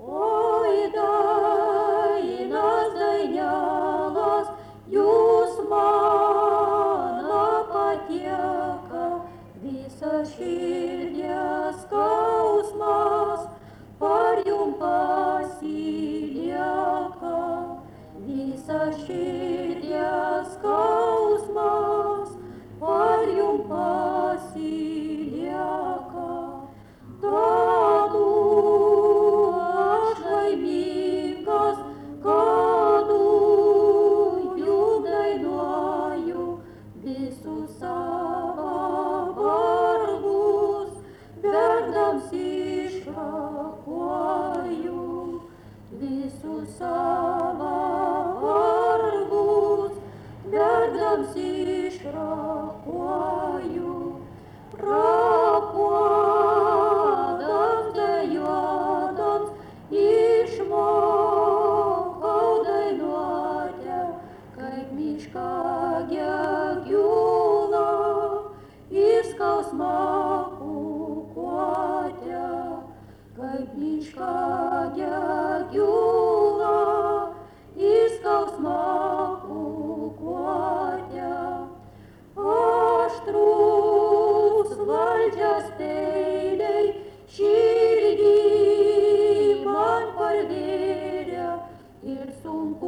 Oi, dainas dainėlas, jūs mano patieka, visas širdies skausmas par jum pasilieka. Visas širdies skausmas par jum pasilieka. Tadu aš laimingas, kadu jum dainuoju, visus savo vargus verkdams išrakuoju. Visus savo vargus verkdams išrakuoju. Rakuodams dejuodams išmokau dainuoti, kaip mišką gegula ir skausmą kukuoti. Kaip mišką gegula ir skausmą kukuoti. Aštrūs valdžios peiliai širdį man parvėrė ir sunku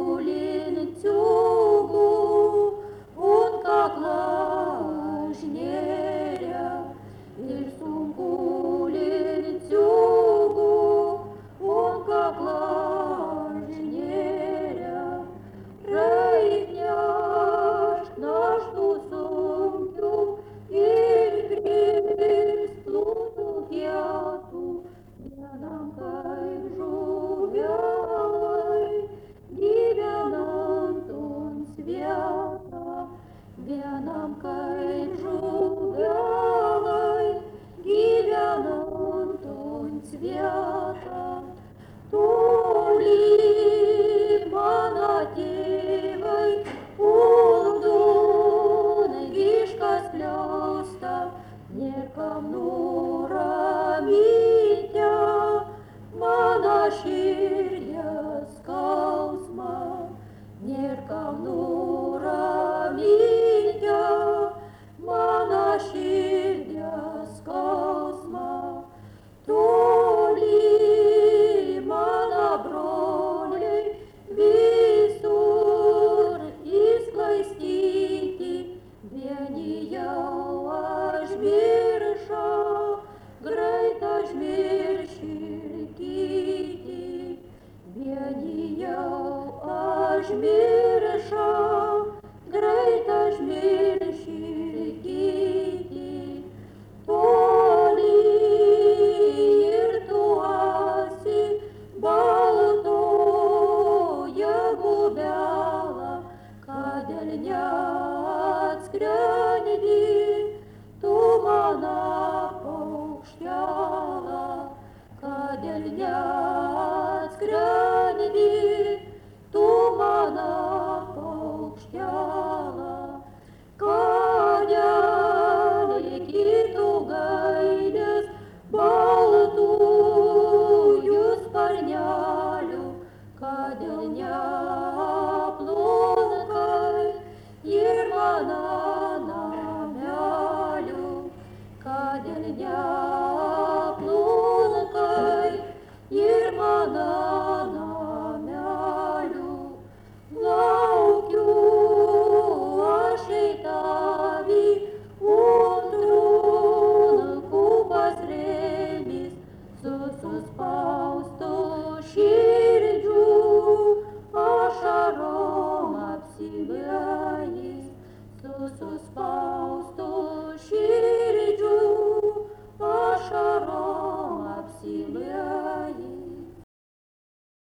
linciūgų un kaklą žnėrė. Ir sunku linciūgų un kaklą žnėrė. Reik nešt naštų sunkių ir kristlų kietų, vienam kaip žuvelai, gyvenant un svietą. Vienam kaip žuvelai, gyvenant un svietą. Toli mano tėvai, uldun viškas pliausta, niekam nuraminti mano širdies skausmą. Niekam nuraminti mano širdies skausmą. Toli mano broliai visur išsklaistyti, vieni jau užmiršo, greit užmirši ir kiti. Vieni jau užmiršo, greit užmirši ir kiti. Toli ir tu esi baltoja gubela, kadėl neatskrendi tu mano paukštelą, kadėl neatskrendi